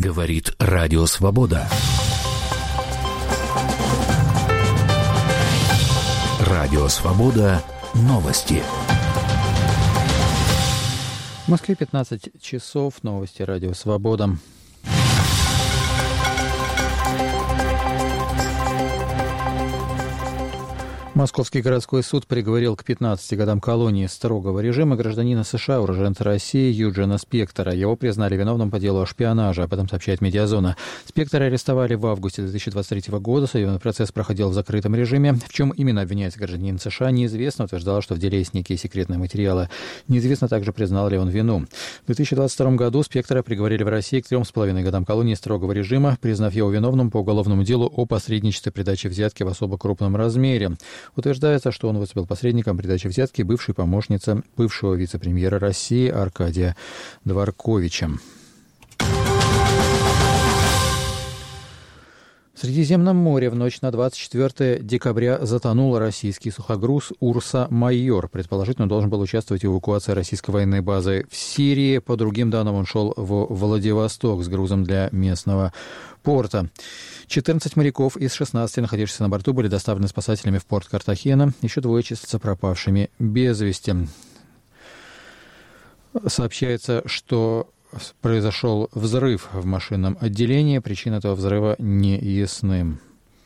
Говорит Радио Свобода. Радио Свобода. Новости. В Москве 15 часов. Новости Радио Свобода. Московский городской суд приговорил к 15 годам колонии строгого режима гражданина США, уроженца России Юджина Спектора. Его признали виновным по делу о шпионаже, об этом сообщает «Медиазона». Спектора арестовали в августе 2023 года. Судебный процесс проходил в закрытом режиме. В чем именно обвиняется гражданин США, неизвестно. Утверждал, что в деле есть некие секретные материалы. Неизвестно также, признал ли он вину. В 2022 году Спектора приговорили в России к 3,5 годам колонии строгого режима, признав его виновным по уголовному делу о посредничестве при даче взятки в особо крупном размере. Утверждается, что он выступил посредником при даче взятки бывшей помощницы бывшего вице-премьера России Аркадия Дворковича. В Средиземном море в ночь на 24 декабря затонул российский сухогруз «Урса-Майор». Предположительно, он должен был участвовать в эвакуации российской военной базы в Сирии. По другим данным, он шел в Владивосток с грузом для местного порта. 14 моряков из 16, находившихся на борту, были доставлены спасателями в порт Картахена. Еще двое числятся пропавшими без вести. Сообщается, что произошел взрыв в машинном отделении. Причины этого взрыва не ясны.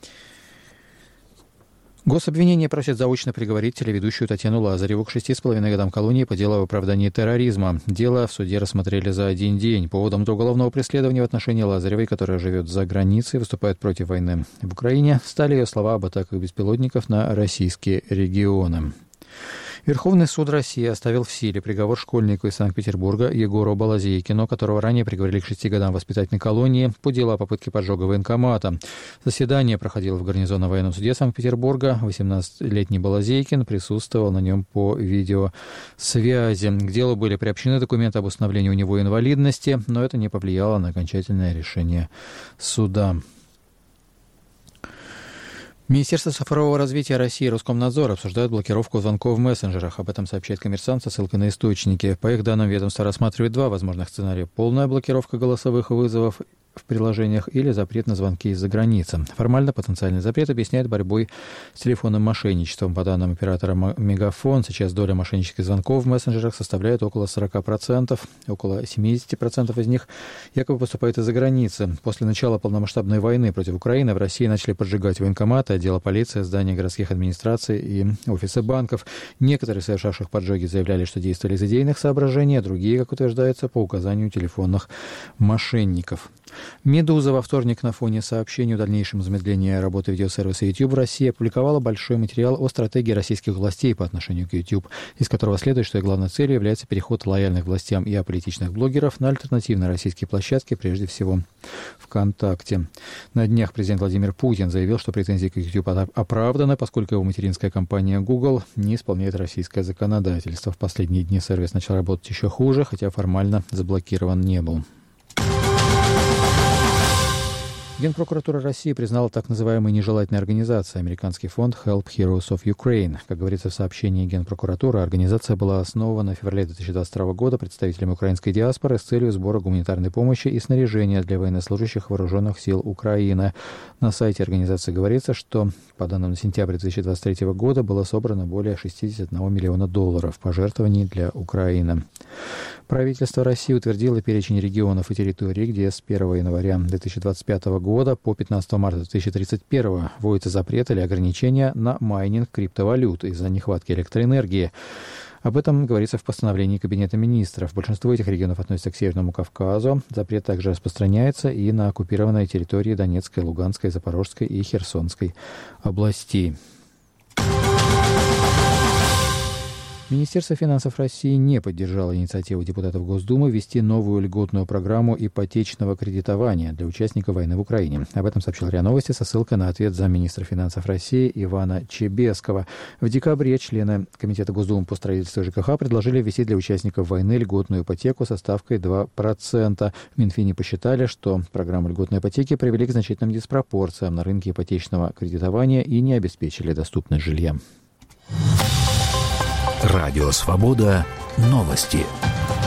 Гособвинение просит заочно приговорить телеведущую Татьяну Лазареву к 6,5 годам колонии по делу об оправдании терроризма. Дело в суде рассмотрели за один день. Поводом для уголовного преследования в отношении Лазаревой, которая живет за границей и выступает против войны в Украине, стали ее слова об атаках беспилотников на российские регионы. Верховный суд России оставил в силе приговор школьнику из Санкт-Петербурга Егору Балазейкину, которого ранее приговорили к 6 годам воспитательной колонии по делу о попытке поджога военкомата. Заседание проходило в гарнизонном военном суде Санкт-Петербурга. 18-летний Балазейкин присутствовал на нем по видеосвязи. К делу были приобщены документы об установлении у него инвалидности, но это не повлияло на окончательное решение суда. Министерство цифрового развития России и Роскомнадзор обсуждают блокировку звонков в мессенджерах. Об этом сообщает «Коммерсант» со ссылкой на источники. По их данным, ведомство рассматривает два возможных сценария. Полная блокировка голосовых вызовов в приложениях или запрет на звонки из-за границы. Формально потенциальный запрет объясняет борьбой с телефонным мошенничеством. По данным оператора «Мегафон», сейчас доля мошеннических звонков в мессенджерах составляет около 40%. Около 70% из них якобы поступает из-за границы. После начала полномасштабной войны против Украины в России начали поджигать военкоматы, отделы полиции, здания городских администраций и офисы банков. Некоторые совершавших поджоги заявляли, что действовали из идейных соображений, а другие, как утверждается, по указанию телефонных мошенников. «Медуза» во вторник на фоне сообщений о дальнейшем замедлении работы видеосервиса YouTube в России опубликовала большой материал о стратегии российских властей по отношению к YouTube, из которого следует, что их главной целью является переход лояльных властям и аполитичных блогеров на альтернативные российские площадки, прежде всего ВКонтакте. На днях президент Владимир Путин заявил, что претензии к YouTube оправданы, поскольку его материнская компания Google не исполняет российское законодательство. В последние дни сервис начал работать еще хуже, хотя формально заблокирован не был. Генпрокуратура России признала так называемой нежелательной организацией американский фонд Help Heroes of Ukraine. Как говорится в сообщении Генпрокуратуры, организация была основана в феврале 2022 года представителями украинской диаспоры с целью сбора гуманитарной помощи и снаряжения для военнослужащих вооруженных сил Украины. На сайте организации говорится, что по данным на сентябрь 2023 года было собрано более $61 миллиона пожертвований для Украины. Правительство России утвердило перечень регионов и территорий, где с 1 января 2025 года по 15 марта 2031 вводится запрет или ограничения на майнинг криптовалют из-за нехватки электроэнергии. Об этом говорится в постановлении Кабинета министров. Большинство этих регионов относятся к Северному Кавказу. Запрет также распространяется и на оккупированные территории Донецкой, Луганской, Запорожской и Херсонской областей. Министерство финансов России не поддержало инициативу депутатов Госдумы ввести новую льготную программу ипотечного кредитования для участников войны в Украине. Об этом сообщил РИА Новости со ссылкой на ответ замминистра финансов России Ивана Чебескова. В декабре члены Комитета Госдумы по строительству и ЖКХ предложили ввести для участников войны льготную ипотеку со ставкой 2%. В Минфине посчитали, что программу льготной ипотеки привели к значительным диспропорциям на рынке ипотечного кредитования и не обеспечили доступность жилья. Радио Свобода. Новости.